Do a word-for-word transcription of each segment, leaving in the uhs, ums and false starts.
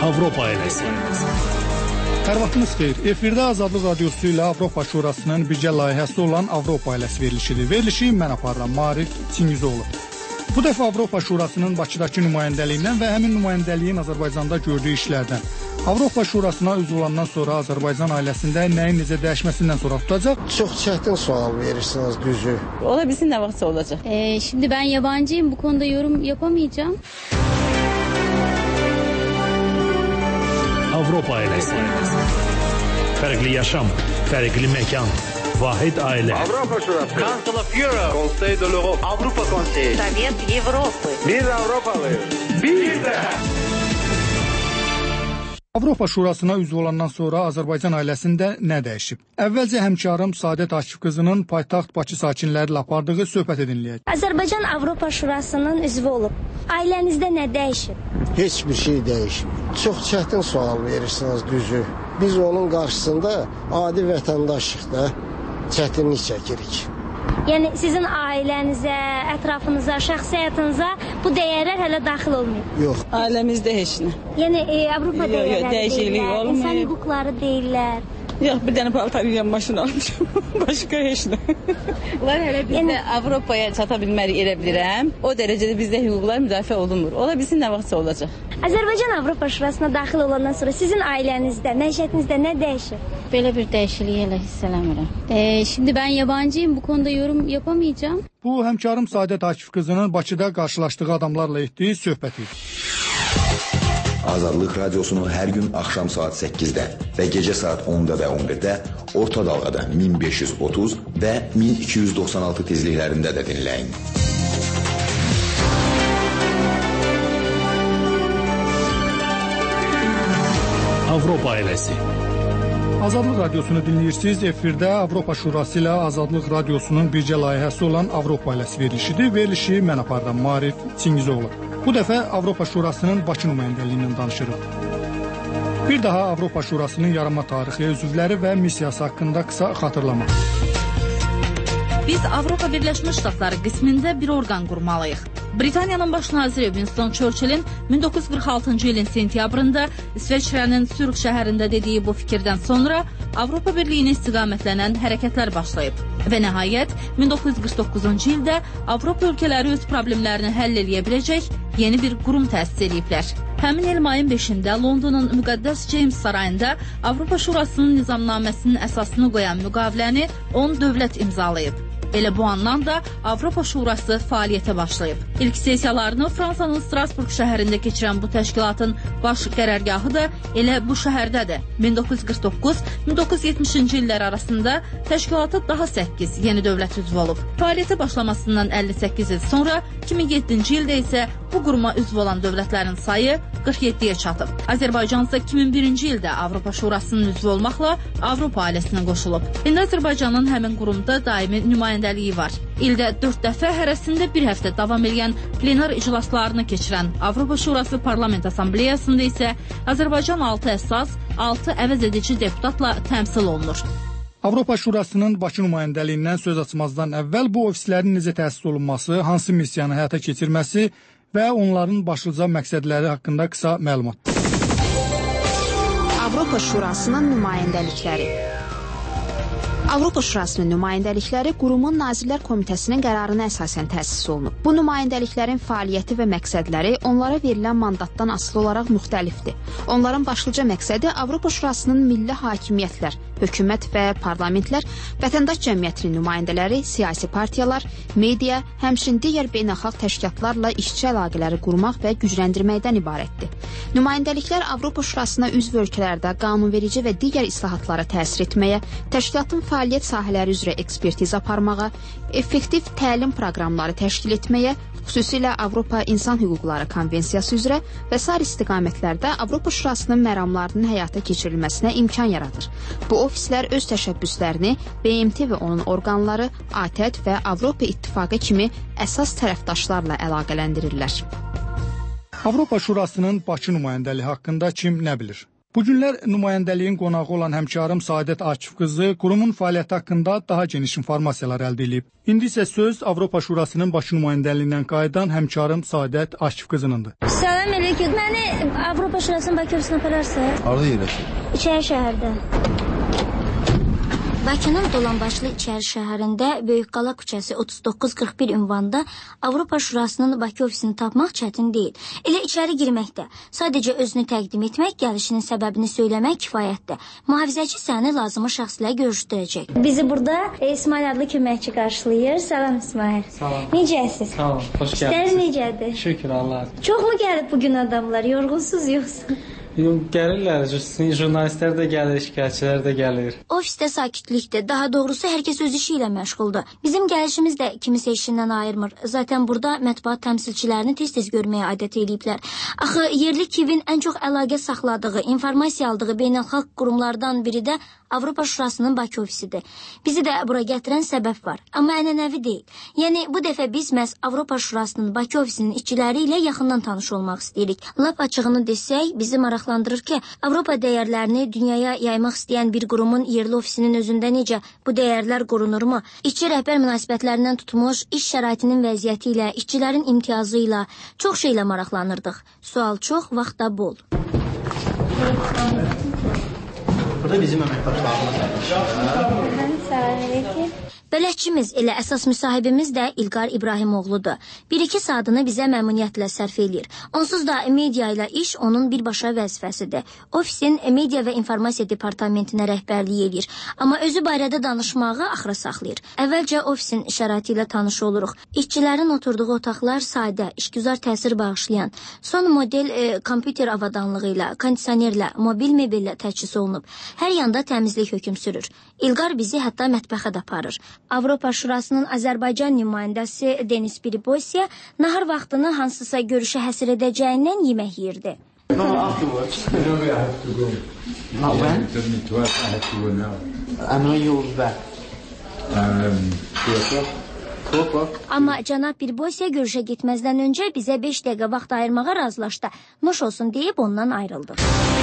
Avropa ailəsi. Hər vaxtınız xeyir. Efirdə Azadlıq Radiosu ilə Avropa Şurasının birgə layihəsi olan Avropa ailəsi verilişidir. Verilişi mən aparıram, Marif Çingizoğlu. Bu dəfə Avropa Şurasının Bakıdakı nümayəndəliyindən və həmin nümayəndəliyin Azərbaycanda gördüyü işlərdən, Avropa Şurasına üzv olandan sonra Azərbaycan ailəsində nəyin necə dəyişməsindən sonra tutacaq? Çox çətin sual verirsiniz, düzü. Ola bilsin ne vaxtsa olacak. Ee, şimdi ben yabancıyım, bu konuda yorum yapamayacağım. Avropa ailəsi. Fərqli yaşam, fərqli məkan, vahid ailə. Avropa Şurası. Council of Europe. Conseil de l'Europe. Avrupa Konseyi. Sovet Avropa. Biz Avropalıyız. Biz de. Avropa Şurasına üzv olandan sonra Azərbaycan ailəsində nə dəyişib? Əvvəlcə həmkarım Saadət Akif qızının paytaxt Bakı sakinləri ilə apardığı söhbət edinləyək. Azərbaycan Avropa Şurasının üzvü olub. Ailənizdə nə dəyişib? Heç bir şey dəyişmir. Çox çətin sual verirsiniz, düzü. Biz onun qarşısında adi vətəndaşıq da çətinlik çəkirik. Yəni sizin ailənizə, ətrafınıza, şəxsi həyatınıza bu dəyərlər hələ daxil olmayıb. Yox. Ailəmizdə heç nə. Yəni e, Avropa Yox, yox, dəyərləri dəyişiklik deyirlər, olmayıb. insan hüquqları deyirlər. Yox, bir dənə paltar yiyən maşın almışım. Başqa heç nə. Bunlar hələ bizdə yəni, Avropaya çata bilmərik elə bilirəm. O dərəcədə bizdə hüquqlar müdafiə olunmur. Ola bilsin nə vaxtsa olacaq. Azərbaycan Avropa Şurasına daxil olandan sonra sizin ailənizdə, məişətinizdə nə dəyişir? Böyle bir değişikliği hele hissedemiyorum. Ee, şimdi ben yabancıyım, bu konuda yorum yapamayacağım. Bu həmkarım Saadət Akif qızının Bakıda qarşılaşdığı adamlarla etdiyi söhbət idi. Azadlıq Radiosunu hər gün axşam saat səkkizdə və gecə saat onda və on birdə orta dalğada min beş yüz otuz və min iki yüz doxsan altı tezliklərində də dinləyin. Avropa ailəsi. Azadlıq Radiosunu dinləyirsiniz. Efirdə Avropa Şurası ilə Azadlıq Radiosunun birgə layihəsi olan Avropa ailəsi verilişidir. Verilişi mən aparıram, Marif Çingizoğlu. Bu dəfə Avropa Şurasının Bakı nümayəndəliyindən danışırıq. Bir daha Avropa Şurasının yaranma tarixi, üzvləri və missiyası haqqında qısa xatırlama. Biz Avropa Birləşmiş Ştatları qismində bir orqan qurmalıyıq. Britaniyanın baş naziri Winston Churchill'in min doqquz yüz qırx altıncı ilin sentyabrında İsveçrənin Sürq şəhərində dediyi bu fikirdən sonra Avropa Birliyinə istiqamətlənən hərəkətlər başlayıb. Və nəhayət min doqquz yüz qırx doqquzuncu ildə Avropa ölkələri öz problemlərini həll edə biləcək yeni bir qurum təsis ediblər. Həmin il mayın beşində Londonun müqəddəs James sarayında Avropa Şurasının nizamnaməsinin əsasını qoyan müqaviləni on dövlət imzalayıb. Elə bu andan da Avropa Şurası fəaliyyətə başlayıb. İlk sessiyalarını Fransanın Strasburg şəhərində keçirən bu təşkilatın baş qərargahı da elə bu şəhərdədir. min doqquz yüz qırx doqquz - min doqquz yüz yetmişinci illər arasında təşkilata daha səkkiz yeni dövlət üzv olub. Fəaliyyətə başlamasından əlli səkkiz il sonra iki min yeddinci ildə isə bu quruma üzv olan dövlətlərin sayı qırx yeddiyə çatıb. Azərbaycan isə iki min birinci ildə Avropa Şurasının üzvü olmaqla Avropa ailəsinə qoşulub. İndi Azərbaycanın həmin qurumda daimi nümayəndəliyi var. İldə dörd dəfə hərəsində bir həftə davam edən plenar iclaslarını keçirən Avropa Şurası Parlament Assambleyasında isə Azərbaycan altı əsas, altı əvəz edici deputatla təmsil olunur. Avropa Şurasının Bakı nümayəndəliyindən söz açmazdan əvvəl bu ofislərin necə təsis olunması, hansı missiyanı həyata keçirməsi və onların başlıca məqsədləri haqqında qısa məlumat. Avropa Şurasının nümayəndəlikləri. Avropa Şurasının nümayəndəlikləri qurumun Nazirlər Komitəsinin qərarına əsasən təsis olunub. Bu nümayəndəliklərin fəaliyyəti və məqsədləri onlara verilən mandatdan asılı olaraq müxtəlifdir. Onların başlıca məqsədi Avropa Şurasının milli hakimiyyətlər, hökumət və parlamentlər, vətəndaş cəmiyyətinin nümayəndələri, siyasi partiyalar, media, həmçinin digər beynəlxalq təşkilatlarla işçi əlaqələri qurmaq və gücləndirməkdən ibarətdir. Nümayəndəliklər Avropa Şurasına üzv ölkələrdə qanunverici və digər islahatlara təsir etməyə, təşkilatın fəaliyyət sahələri üzrə ekspertiz aparmağa, effektiv təlim proqramları təşkil etməyə, xüsusilə Avropa İnsan Hüquqları Konvensiyası üzrə və sair istiqamətlərdə Avropa Şurasının məramlarının həyata keçirilməsinə imkan yaradır. Bu ofislər öz təşəbbüslərini B M T və onun orqanları, A T E D və Avropa İttifaqı kimi əsas tərəfdaşlarla əlaqələndirirlər. Avropa Şurasının Bakı nümayəndəliyi haqqında kim nə bilir? Bu günlər nümayəndəliyin qonağı olan həmkarım Saadət Akif qızı qurumun fəaliyyəti haqqında daha geniş informasiyalar əldə edib. İndi isə söz Avropa Şurasının baş nümayəndəliyindən qayıdan həmkarım Saadət Akif qızınındır. Salam əleykum. Məni Avropa Şurasının Bakı ofisinə apararsınız? Harada yerləşir? İçəri şəhərdə. Bakının Dolanbaşlı İçəri şəhərində Böyükqala küçəsi otuz doqquz qırx bir ünvanında Avropa Şurasının Bakı ofisini tapmaq çətin deyil. Elə içəri girməkdə sadəcə özünü təqdim etmək, gəlişinin səbəbini söyləmək kifayətdir. Mühafizəçi səni lazımı şəxslə görüşdürəcək. Bizi burada İsmail adlı köməkçi qarşılayır. Salam İsmail. Salam. Necəsiz? Sağ olun, xoş gəldiniz. İşlər necədir? Şükür Allah. Çoxmu gəlib bugün adamlar? Yorğunsuz yoxsa? Yox, gəlirlər. Jurnalistlər də gəlir, şikayətçilər də gəlir. Ofisdə sakitlikdir. Daha doğrusu hər kəs öz işi ilə məşğuldur. Bizim gəlişimiz də kimisi işindən ayırmır. Zaten burada mətbuat təmsilçilərini tez-tez görməyə adət ediblər. Axı yerli K İ V-in ən çox əlaqə saxladığı, informasiya aldığı beynəlxalq qurumlardan biri də Avropa Şurasının Bakı ofisidir. Bizi də bura gətirən səbəb var. Amma ənənəvi deyil. Yəni bu dəfə biz məhz Avropa Şurasının Bakı ofisinin işçiləri ilə yaxından tanış olmaq istəyirik. Lap açığını desək, bizi maraqlandırır ki, Avropa dəyərlərini dünyaya yaymaq istəyən bir qurumun yerli ofisinin özündə necə bu dəyərlər qorunurmu? İşçi rəhbər münasibətlərindən tutmuş, iş şəraitinin vəziyyəti ilə, işçilərin imtiyazı ilə çox şeylə maraqlanırdıq. Sual çox, vaxt da bol. Burada bizim əməkdaşlarımız var. Bələdçimiz, elə əsas müsahibimiz də İlqar İbrahimoğludur. Bir-iki saatını bizə məmnuniyyətlə sərf eləyir. Onsuz da media ilə iş onun birbaşa vəzifəsidir. Ofisin media və informasiya departamentinə rəhbərlik eləyir. Amma özü barədə danışmağı axıra saxlayır. Əvvəlcə ofisin şəraiti ilə tanış oluruq. İşçilərin oturduğu otaqlar sadə, işgüzar təsir bağışlayan, son model e, kompüter avadanlığı ilə, kondisionerlə, mobil mebellə təchiz olunub. Hər yanda təmizlik hökm sürür. İlqar bizi hətta mətbəxə də aparır. Avropa Şurasının Azərbaycan nümayəndəsi Denis Piribosiya nahar vaxtını hansısa görüşə həsr edəcəyindən yemək yeyirdi. No, afterwards. No, I have to go. How when? I have to go now. And when you'll be back? Um, two o'clock. Two o'clock? Amma cənab Piribosiya görüşə getməzdən öncə bizə beş dəqiqə vaxt ayırmağa razılaşdı. Nuş olsun deyib ondan ayrıldıq.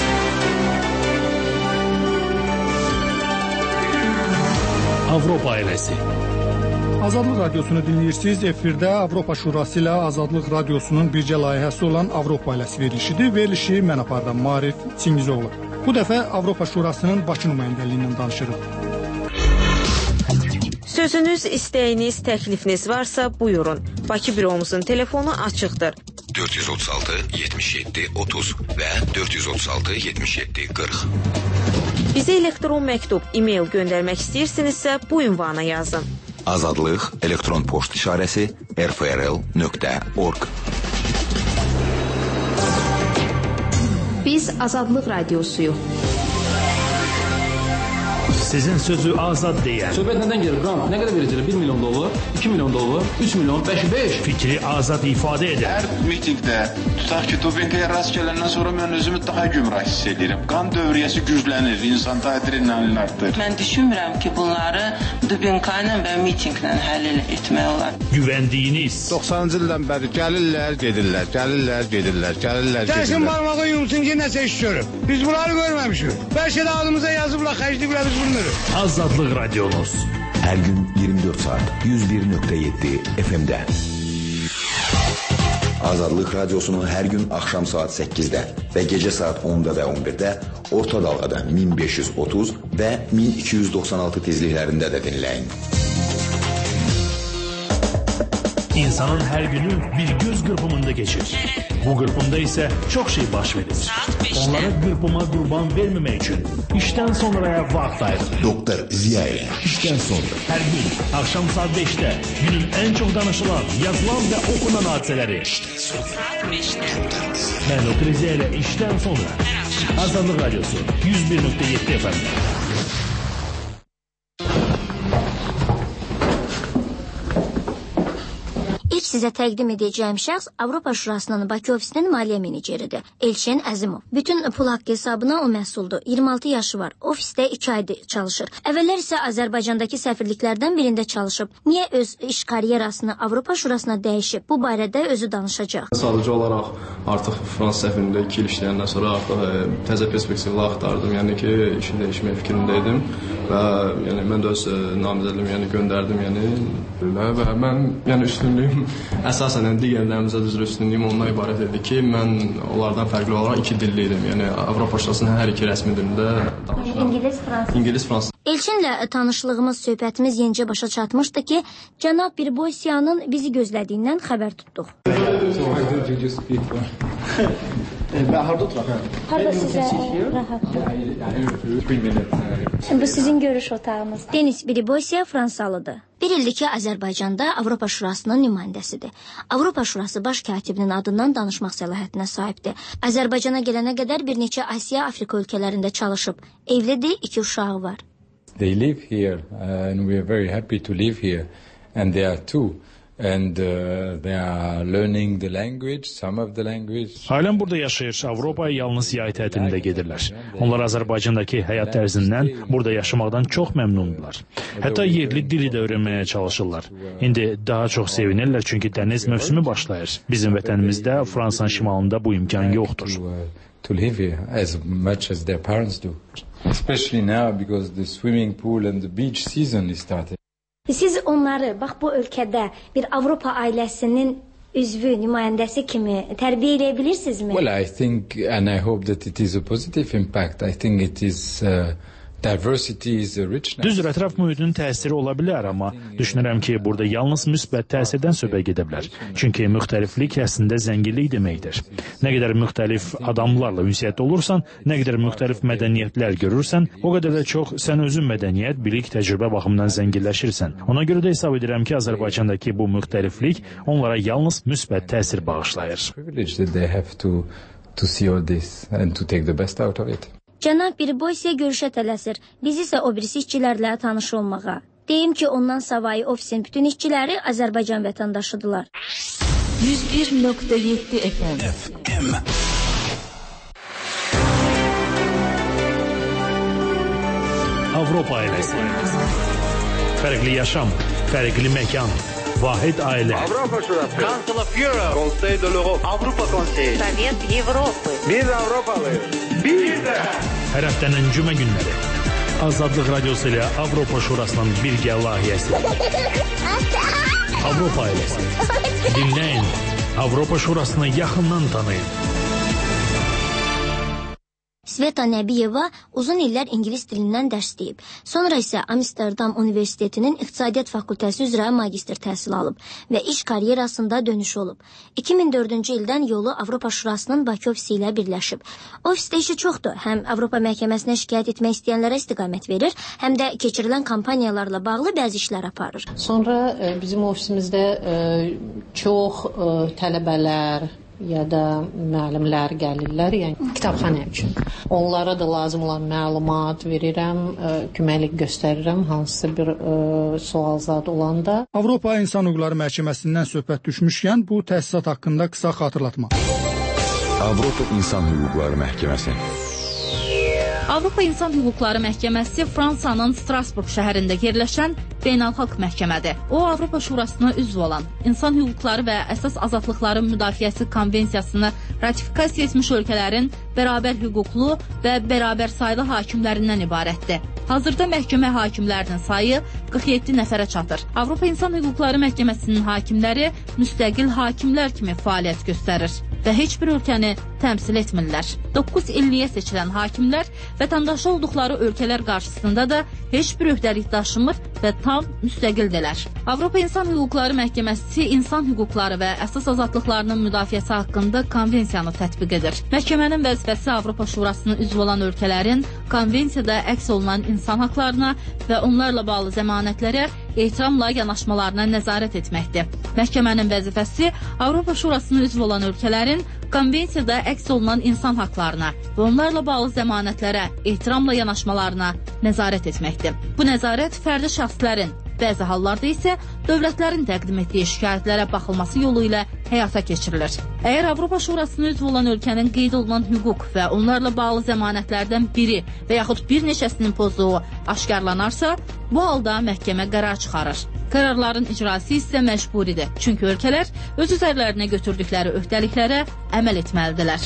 Avropa ailəsi. Azadlıq Radiosunu dinləyirsiniz. Efirdə Avropa Şurası ilə Azadlıq Radiosunun bircə layihəsi olan Avropa ailəsi verilişidir. Verilişi mən apardım, Marif Çingizoğlu. Bu dəfə Avropa Şurasının Bakı nümayəndəliyindən danışırıq. Sözünüz, istəyiniz, təklifiniz varsa buyurun. Bakı büromuzun telefonu açıqdır. dörd yüz otuz altı yetmiş yeddi otuz və dörd yüz otuz altı yetmiş yeddi qırx. Bizə elektron məktub, e-mail göndərmək istəyirsinizsə bu ünvana yazın. Azadlıq elektron poçt işarəsi r f r l nöqtə org. Biz Azadlıq Radiosuyuq. Sizin sözü azad deyən. Söhbət nədən gelir? Qram, nə qədər verəcəklər? bir milyon dollar, iki milyon dollar, üç milyon, beş, beş. Fikri azad ifadə edən. Hər mitingdə, tutaq ki, Dubinkaya rast gələndən sonra mən özümü daha gümrah hiss edirəm. Qan dövriyyəsi güclənir, insanda adrenalin artır. Mən düşünmürəm ki, bunları Dubinkayla və mitinglə həll etmək olar. Güvəndiyiniz. doxsanıncı ildən bəri gəlirlər, gedirlər, gəlirlər, gedirlər, gəlirlər, gedirlər. Gəlsin barmağı yumsun ki, nəsə iş görür. Biz bunları görməmişik. Bəlkə də adımıza yazıblar, xərcliyiblər, biz bunu Azadlıq Radiomuz. Hər gün iyirmi dörd saat yüz bir nöqtə yeddi F M-də. Azadlıq Radiosunu hər gün axşam saat səkkizdə və gecə saat onda və on birdə orta dalğada min beş yüz otuz və min iki yüz doxsan altı tezliklərində də dinləyin. İnsanın hər günü bir göz qırpımında keçir. Bu qırpımda isə çox şey baş verir. Onlara qırpıma qurban verməmək üçün işdən sonraya vaxt ayırın. Doktor Ziya ilə işdən sonra hər gün axşam saat beşdə günün ən çox danışılan, yazılan və okunan hadisələri. Saat beşdə. Mən Doktor Ziya ilə işdən sonra Azadlıq Radiosu yüz bir nöqtə yeddi F M-də. İlk sizə təqdim edəcəyim şəxs Avropa Şurasının Bakı ofisinin maliyyə meneceridir. Elçin Əzimov. Bütün pul haqqı hesabına o məsuldur. iyirmi altı yaşı var. Ofisdə iki aydır çalışır. Əvvəllər isə Azərbaycandakı səfirliklərdən birində çalışıb. Niyə öz iş karyerasını Avropa Şurasına dəyişib? Bu barədə özü danışacaq. Sadəcə olaraq artıq Fransa səfirində iki il işləyəndən sonra artıq e, təzə perspektivlər axtardım. Yəni ki, işi dəyişmək fikrindəydim və yəni mən də öz e, namizədliyimi yəni göndərdim, yəni və, və mən yəni üstünlüyüm əsasən yəni, digərlərimizə üzrə üstünlüyüm ondan ibarət idi ki, mən onlardan fərqli olaraq iki dilli idim. Yəni Avropa Şurasının hər iki rəsmi dilində danışıram. İngilis, fransız. İngilis, fransız. Elçinlə tanışlığımız, söhbətimiz yenicə başa çatmışdı ki, cənab Birboisiyanın bizi gözlədiyindən xəbər tutduq. Harda oturaq? Harda sizə rahatdır? Bu sizin görüş otağınız. Denis Birboisiya Fransalıdır. Bir ildir ki, Azərbaycanda Avropa Şurasının nümayəndəsidir. Avropa Şurası baş katibinin adından danışmaq səlahiyyətinə sahibdir. Azərbaycana gələnə qədər bir neçə Asiya, Afrika ölkələrində çalışıb. Evlidir, iki uşağı var. They live here uh, and we are very happy to live here, and they are two. And uh, they are learning the language, some of the language. Ailəm burada yaşayır. Avropaya yalnız yay tətilində gedirlər. Onlar Azərbaycandakı həyat tərzindən, burada yaşamaqdan çox məmnundurlar. Hətta yerli dili də öyrənməyə çalışırlar. İndi daha çox sevinirlər çünki dəniz mövsümü başlayır. Bizim vətənimizdə Fransanın şimalında bu imkan yoxdur. To live here as much as their parents do. Especially now because the swimming pool and the beach season is starting. Siz onları, bax bu ölkədə bir Avropa ailəsinin üzvü, nümayəndəsi kimi tərbiyə edə bilirsinizmi? Well, I think and I hope that it is a positive impact. I think it is uh, diversity is a richness. Düzdür, ətraf mühitin təsiri ola bilər, amma düşünürəm ki, burada yalnız müsbət təsirdən söhbət gedə bilər. Çünki müxtəliflik əslində zənginlik deməkdir. Nə qədər müxtəlif adamlarla ünsiyyətdə olursan, nə qədər müxtəlif mədəniyyətlər görürsən, o qədər də çox sən özün mədəniyyət, bilik, təcrübə baxımından zənginləşirsən. Ona görə də hesab edirəm ki, Azərbaycandakı bu müxtəliflik onlara yalnız müsbət təsir bağışlayır. Cənab Birboisiya görüşə tələsir. Biz isə o birisi işçilərlə tanış olmağa. Deyim ki, ondan savayı ofisin bütün işçiləri Azərbaycan vətəndaşıdırlar. yüz bir nöqtə yeddi F M. Avropa ailəsi. Fərqli yaşam, fərqli məkan, vahid ailə. Avropa Şurası. Council of Europe. Conseil de l'Europe. Avropa Konseyi. Sovet Avropa. Biz Avropalıyıq. Biz də. Hər həftənin cümə günləri. Azadlıq Radiosu ilə Avropa Şurasının birgə layihəsi. Avropa ailəsi. Dinləyin. Avropa Şurasını yaxından tanıyın. Sveta Nəbiyeva uzun illər ingilis dilindən dərs deyib. Sonra isə Amsterdam Universitetinin İqtisadiyyat Fakültəsi üzrə magistr təhsil alıb və iş karyerasında dönüş olub. iki min dördüncü ildən yolu Avropa Şurasının Bakı ofisi ilə birləşib. Ofisdə işi çoxdur. Həm Avropa məhkəməsinə şikayət etmək istəyənlərə istiqamət verir, həm də keçirilən kampaniyalarla bağlı bəzi işlər aparır. Sonra e, bizim ofisimizdə e, çox e, tələbələr ya da müəllimlər gəlirlər, yəni kitabxana üçün. Onlara da lazım olan məlumat verirəm, ə, köməklik göstərirəm hansısa bir ə, sual zad olanda. Avropa İnsan Hüquqları Məhkəməsindən söhbət düşmüşkən bu təsisat haqqında qısa xatırlatma. Avropa İnsan Hüquqları Məhkəməsi. Avropa İnsan Hüquqları Məhkəməsi Fransanın Strasburq şəhərində yerləşən beynəlxalq məhkəmədir. O, Avropa Şurasına üzv olan, insan hüquqları və əsas azadlıqların müdafiəsi konvensiyasını ratifikasiya etmiş ölkələrin bərabər hüquqlu və bərabər saylı hakimlərindən ibarətdir. Hazırda məhkəmə hakimlərinin sayı qırx yeddi nəfərə çatır. Avropa İnsan Hüquqları Məhkəməsinin hakimləri müstəqil hakimlər kimi fəaliyyət göstərir və heç bir ölkəni təmsil etmirlər. doqquz illiyə seçilən hakimlər vətəndaşı olduqları ölkələr qarşısında da heç bir öhdəlik daşımır və tam müstəqildirlər. Avropa İnsan Hüquqları Məhkəməsi insan hüquqları və əsas azadlıqlarının müdafiəsi haqqında konvensiyanı tətbiq edir. Məhkəmənin vəzifəsi Avropa Şurasının üzv olan ölkələrin konvensiyada əks olunan insan haqlarına və onlarla bağlı zəmanətlərə ehtiramla yanaşmalarına nəzarət etməkdir. Məhkəmənin vəzifəsi Avropa Şurasının üzv olan ölkələrin konvensiyada əks olunan insan haqlarına və onlarla bağlı zəmanətlərə ehtiramla yanaşmalarına nəzarət etməkdir. Bu nəzarət fərdi şəxslərin, bəzi hallarda isə dövlətlərin təqdim etdiyi şikayətlərə baxılması yolu ilə həyata keçirilir. Əgər Avropa Şurasının üzv olan ölkənin qeyd olunan hüquq və onlarla bağlı zəmanətlərdən biri və yaxud bir neçəsinin pozduğu aşkarlanarsa, bu halda məhkəmə qərar çıxarır. Qərarların icrası isə məcburidir, çünki ölkələr öz üzərlərinə götürdükləri öhdəliklərə əməl etməlidirlər.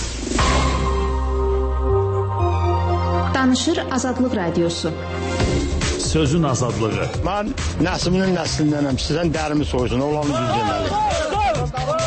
Danışır Azadlıq Radiosu. Sözün azadlığı. Mən nəslinin nəslindənəm. Sizdən dərimi soysun, olanı düz deməli.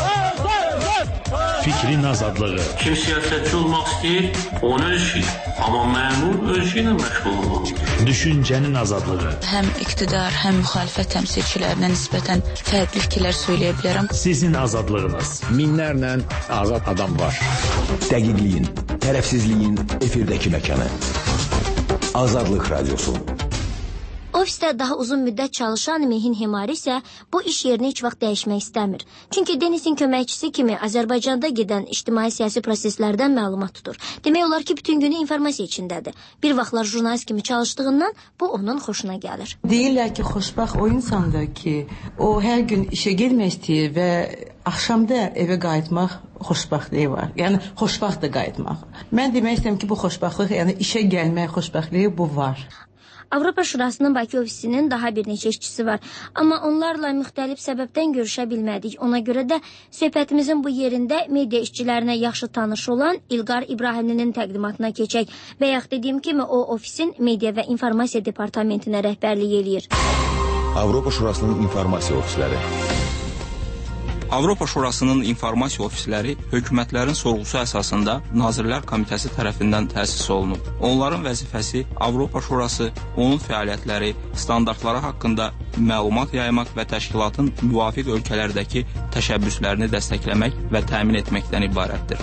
Fikrin azadlığı. Kim siyasətçi olmaq istəyir, onu öz işi. Amma məmur öz işi ilə məşğul olmalı. Düşüncənin azadlığı. Həm iqtidar, həm müxalifət təmsilçilərinə nisbətən fərqli fikirlər söyləyə bilərəm. Sizin azadlığınız. Minlərlə azad adam var. Dəqiqliyin, tərəfsizliyin efirdəki məkanı. Azadlıq Radiosu. Ofisdə daha uzun müddət çalışan Mehin Hemari isə bu iş yerini heç vaxt dəyişmək istəmir. Çünki Denisin köməkçisi kimi Azərbaycanda gedən ictimai-siyasi proseslərdən məlumat tutur. Demək olar ki, bütün günü informasiya içindədir. Bir vaxtlar jurnalist kimi çalışdığından bu onun xoşuna gəlir. Deyirlər ki, xoşbaxt o insandır ki, o hər gün işə getmək istəyir və axşamda evə qayıtmaq xoşbəxtliyi var. Yəni xoşbaxt da qayıtmaq. Mən demək istəyirəm ki, bu xoşbəxtlik, yəni işə gəlmək xoşbəxtliyi bu var. Avropa Şurasının Bakı ofisinin daha bir neçə işçisi var. Amma onlarla müxtəlif səbəbdən görüşə bilmədik. Ona görə də söhbətimizin bu yerində media işçilərinə yaxşı tanış olan İlqar İbrahimlinin təqdimatına keçək. Və yaxud dediyim kimi o ofisin media və informasiya departamentinə rəhbərlik eləyir. Avropa Şurasının informasiya ofisləri. Avropa Şurasının informasiya ofisləri hökumətlərin sorğusu əsasında Nazirlər Komitəsi tərəfindən təsis olunub. Onların vəzifəsi Avropa Şurası, onun fəaliyyətləri, standartları haqqında məlumat yaymaq və təşkilatın müvafiq ölkələrdəki təşəbbüslərini dəstəkləmək və təmin etməkdən ibarətdir.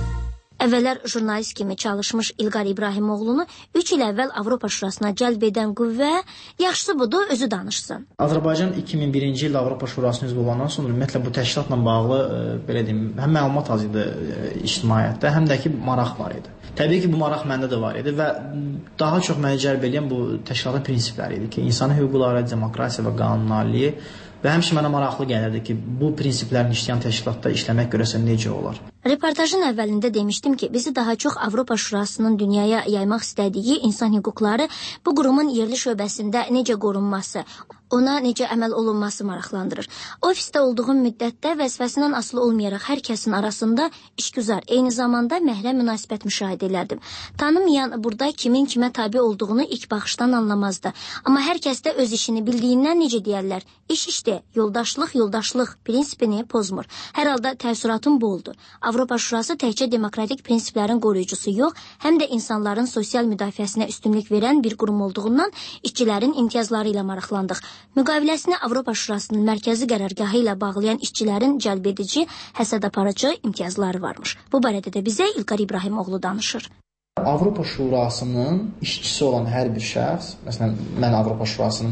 Əvvəllər jurnalist kimi çalışmış İlqar İbrahimoğlunu üç il əvvəl Avropa Şurasına cəlb edən qüvvə, yaxşısı budur, özü danışsın. Azərbaycan iki min birinci ildə Avropa Şurasının üzv olandan sonra ümumiyyətlə bu təşkilatla bağlı e, belə deyim, həm məlumat az idi e, ictimaiyyətdə, həm də ki maraq var idi. Təbii ki, bu maraq məndə də var idi və daha çox məni cəlb edən bu təşkilatın prinsipləri idi ki, insan hüquqları, demokratiya və qanunaliliyi və həmçinin mənə maraqlı gəlirdi ki, bu prinsiplərin işləyən təşkilatda işləmək görəsən necə olar. Reportajın əvvəlində demişdim ki, bizi daha çox Avropa Şurasının dünyaya yaymaq istədiyi insan hüquqları bu qurumun yerli şöbəsində necə qorunması, ona necə əməl olunması maraqlandırır. Ofisdə olduğum müddətdə vəzifəsindən asılı olmayaraq hər kəsin arasında işgüzar, eyni zamanda məhrəm münasibət müşahidə elədim. Tanımayan burada kimin kimə tabi olduğunu ilk baxışdan anlamazdı. Amma hər kəs də öz işini bildiyindən necə deyərlər, iş işdə yoldaşlıq, yoldaşlıq prinsipini pozmur. Hər halda təəssüratım bu oldu. Avropa Şurası təkcə demokratik prinsiplərin qoruyucusu yox, həm də insanların sosial müdafiəsinə üstünlük verən bir qurum olduğundan işçilərin imtiyazları ilə maraqlandıq. Müqaviləsini Avropa Şurasının mərkəzi qərargahı ilə bağlayan işçilərin cəlbedici, həsəd aparıcı imtiyazları varmış. Bu barədə də bizə İlqar İbrahimoğlu danışır. Avropa Şurasının işçisi olan hər bir şəxs, məsələn, mən Avropa Şurasının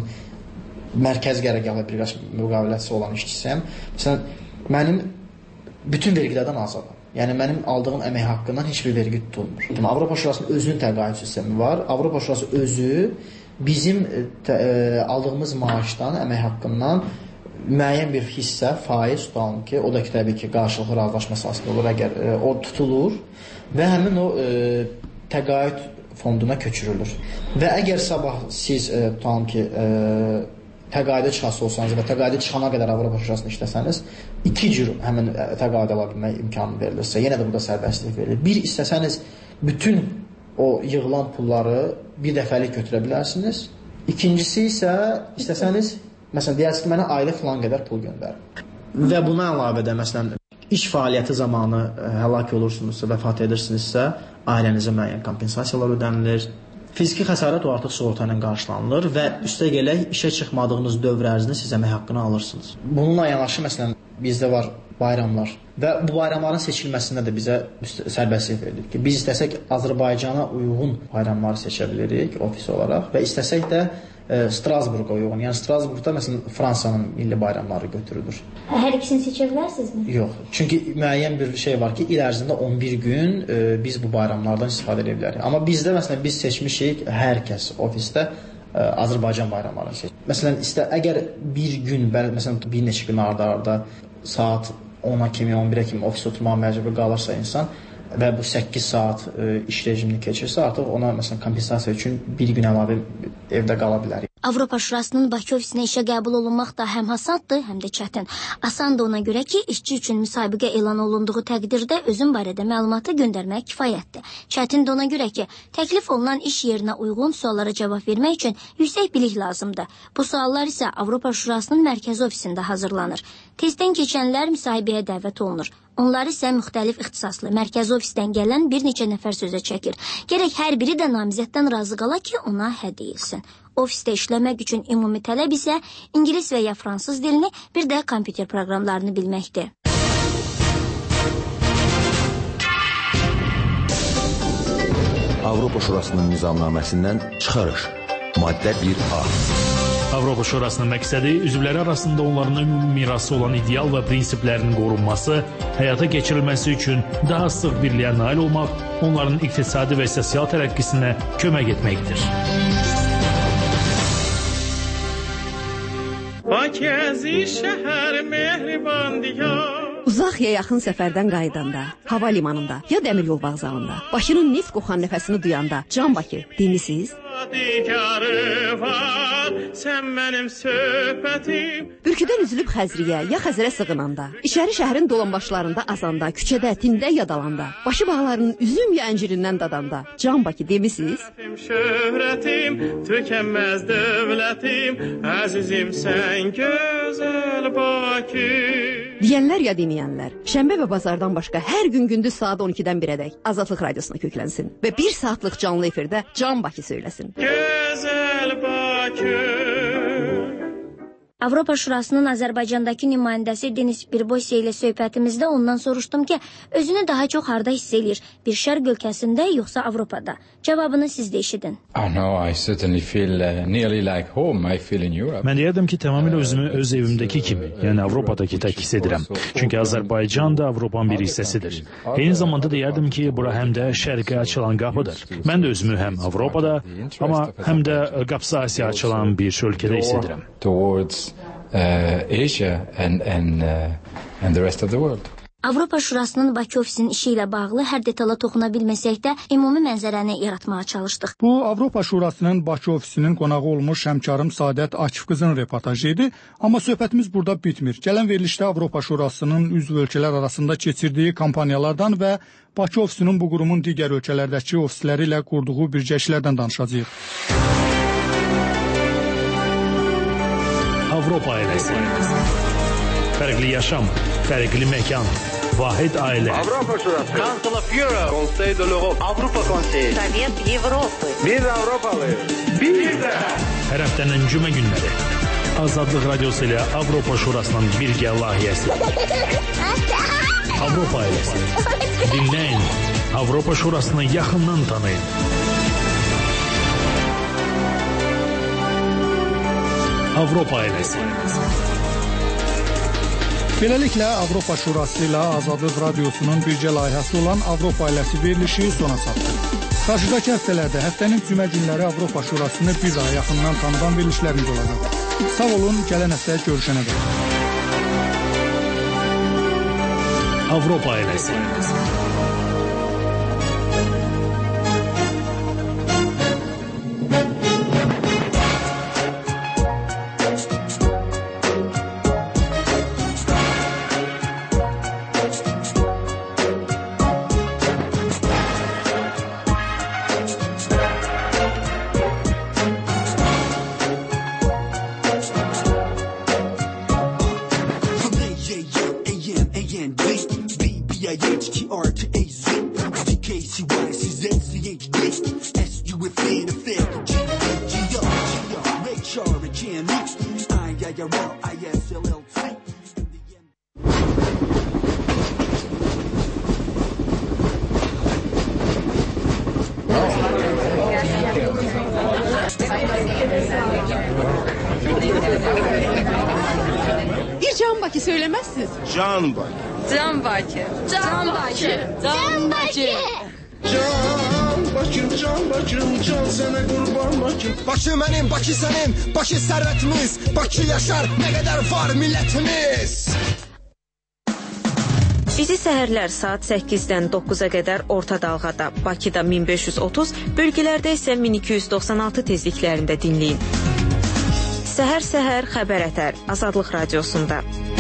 mərkəzi qərargahı birləşmə müqaviləsi olan işçisiyəm. Məsələn, mənim bütün vergilərdən azadam. Yəni, mənim aldığım əmək haqqından heç bir vergi tutulmur. Avropa Şurasının özünün təqaüd sistemi var. Avropa Şurası özü bizim tə, ə, aldığımız maaşdan, əmək haqqından müəyyən bir hissə, faiz tutalım ki, o da ki, təbii ki, qarşılıqlı razılaşma əsasında olur, əgər ə, o tutulur və həmin o ə, təqaüd fonduna köçürülür. Və əgər sabah siz ə, tutalım ki, ə, təqaüdə çıxası olsanız və təqaüdə çıxana qədər Avropa Şurasını işləsəniz, iki cür həmin təqaüdə ala bilmək imkanı verilirsə, yenə də burada sərbəstlik verilir. Bir, istəsəniz bütün o yığılan pulları bir dəfəlik götürə bilərsiniz. İkincisi isə, istəsəniz, məsələn, deyərsiniz ki, mənə ayda filan qədər pul göndərin. Və buna əlavə də, məsələn, iş fəaliyyəti zamanı həlak olursunuzsa, vəfat edirsinizsə, ailənizə müəyyən kompensasiyalar ödənilir. Fiziki xəsarət o artıq sığorta ilə qarşılanılır və üstə gələk işə çıxmadığınız dövr ərzində siz əmək haqqını alırsınız. Bununla yanaşı, məsələn, bizdə var bayramlar və bu bayramların seçilməsində də bizə sərbəstlik verilir ki, biz istəsək Azərbaycana uyğun bayramları seçə bilirik ofis olaraq və istəsək də e, Strasburqa uyğun. Yəni Strasburqda məsələn Fransanın milli bayramları götürülür. Hər ikisini seçə bilərsinizmi? Yox. Çünki müəyyən bir şey var ki, il ərzində on bir gün e, biz bu bayramlardan istifadə edə bilərik. Amma bizdə məsələn biz seçmişik hər kəs ofisdə Azərbaycan bayramlarını seçir. Məsələn, istə əgər bir gün, məsələn, bir neçə gün arda-arda saat ona kimi, on birə kimi ofis oturmağa məcbur qalırsa insan və bu səkkiz saat ə, iş rejimini keçirsə, artıq ona məsələn kompensasiya üçün bir gün əlavə evdə qala bilər. Avropa Şurasının Bakı ofisinə işə qəbul olunmaq da həm asandır, həm də çətin. Asan da ona görə ki, işçi üçün müsabiqə elan olunduğu təqdirdə özün barədə məlumatı göndərmək kifayətdir. Çətin də ona görə ki, təklif olunan iş yerinə uyğun suallara cavab vermək üçün yüksək bilik lazımdır. Bu suallar isə Avropa Şurasının mərkəzi ofisində hazırlanır. Testdən keçənlər müsahibəyə dəvət olunur. Onlar isə müxtəlif ixtisaslı mərkəzi ofisdən gələn bir neçə nəfər sözə çəkir. Gərək hər biri də namizəddən razı qala ki, ona hə deyilsin. Ofisdə işləmək üçün ümumi tələb isə ingilis və ya fransız dilini, bir də kompüter proqramlarını bilməkdir. Avropa Şurasının nizamnaməsindən çıxarış. Maddə bir A. Avropa Şurasının məqsədi üzvləri arasında onların ümumi mirası olan ideal və prinsiplərinin qorunması, həyata keçirilməsi üçün daha sıx birliyə nail olmaq, onların iqtisadi və sosial tərəqqisinə kömək etməkdir. Uzaq ya yaxın səfərdən qayıdanda, hava limanında ya dəmir yol vağzalında, Bakının neft qoxan nəfəsini duyanda, Can Bakı, dinlisiz? Sən mənim söhbətim. Bürküdən üzülüb Xəzriyə ya Xəzərə sığınanda, içəri şəhərin dolanbaşlarında azanda, küçədə, tində yadalanda, Bakı bağlarının üzüm ya əncirindən dadanda, Can Bakı demisiz? Şöhrətim, tükənməz dövlətim, əzizim sən gözəl Bakı. Deyənlər ya dinləyənlər, şənbə və bazardan başqa hər gün gündüz saat on ikidən birədək Azadlıq Radiosuna köklənsin və bir saatlıq canlı efirdə Can Bakı söyləsin. Gözəl Bakı. Avropa Şurasının Azərbaycandakı nümayəndəsi Denis Birboyse ilə söhbətimizdə ondan soruşdum ki, özünü daha çox harda hiss eləyir? Bir şərq ölkəsində yoxsa Avropada? Cavabını siz də eşidin. Oh no, I certainly feel uh, nearly like home. I feel in Europe. Mən deyərdim ki, tamamilə özümü öz evimdəki kimi, yəni Avropadakı tək hiss edirəm. Çünki Azərbaycan da Avropanın bir hissəsidir. Eyni zamanda deyərdim ki, bura həm də şərqə açılan qapıdır. Mən də özümü həm Avropada, amma həm də qapısı Asiya açılan bir ölkədə hiss edirəm. Towards uh, Asia and and uh, and the rest of the world. Avropa Şurasının Bakı ofisinin işi ilə bağlı hər detala toxuna bilməsək də ümumi mənzərəni yaratmağa çalışdıq. Bu Avropa Şurasının Bakı ofisinin qonağı olmuş həmkarım Saadət Akif qızın reportajı idi. Amma söhbətimiz burada bitmir. Gələn verilişdə Avropa Şurasının üzv ölkələr arasında keçirdiyi kampaniyalardan və Bakı ofisinin bu qurumun digər ölkələrdəki ofisləri ilə qurduğu birgə işlərdən danışacağıq. Avropa ailəsi. Fərqli yaşam, fərqli məkan, vahid ailə. Avropa Şurası. Council of Europe. Conseil de l'Europe. Avropa Konseyi. Sovet Avropa. Biz Avropalıyıq. Biz də. Hər həftənin cümə günləri. Azadlıq Radiosu ilə Avropa Şurasının birgə layihəsi. Avropa ailəsi. Dinləyin. Avropa Şurasını yaxından tanıyın. Avropa ailəsi. Beləliklə, Avropa Şurası ilə Azadlıq Radiosunun birgə layihəsi olan Avropa ailəsi verilişi sona çatdı. Qarşıdakı həftələrdə həftənin cümə günləri Avropa Şurasını bir daha yaxından tanıdan verilişlərimiz olacaq. Sağ olun, gələn həftə görüşənə qədər. Avropa ailəsi. Bir Can Bakı söylemezsiniz. Can Bakı. Can Bakı. Can Bakı. Can Bakı. Can Bakı. Can Bakım, can Bakım, can sənə qurban Bakım. Bakı mənim, Bakı sənin, Bakı sərvətimiz, Bakı yaşar, nə qədər var millətimiz. Bizi səhərlər saat səkkizdən doqquza qədər orta dalğada, Bakıda min beş yüz otuz, bölgələrdə isə min iki yüz doxsan altı tezliklərində dinləyin. Səhər-səhər xəbər ətər Azadlıq Radiosunda.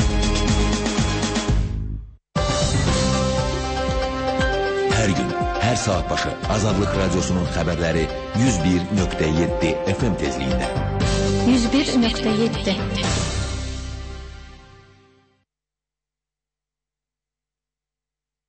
Hər gün, hər saat başı Azadlıq Radiosunun xəbərləri yüz bir nöqtə yeddi F M tezliyində. yüz bir nöqtə yeddi